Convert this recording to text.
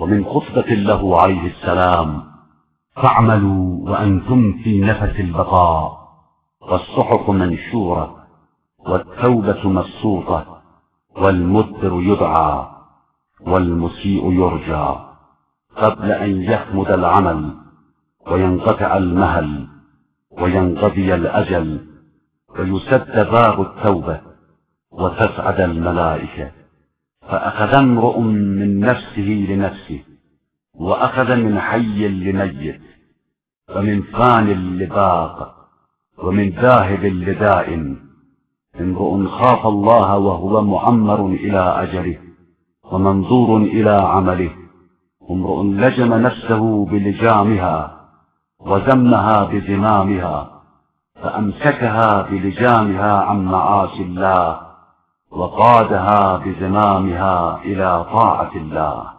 ومن خطبة له عليه السلام: فاعملوا وأنتم في نفس البقاء، والصحف منشورة، والتوبة مبسوطة، والمدبر يدعى، والمسيء يرجى، قبل أن يخمد العمل وينقطع المهل وينقضي الأجل ويسد باب التوبة وتسعد الملائكة. فأخذ امرؤ من نفسه لنفسه، وأخذ من حي لميت، ومن فان لباق، ومن ذاهب لدائم. امرؤ خاف الله وهو معمر إلى أجله ومنظور إلى عمله، امرؤ لجم نفسه بلجامها وزمها بزمامها، فأمسكها بلجامها عن معاصي الله وقادها بزمامها إلى طاعة الله.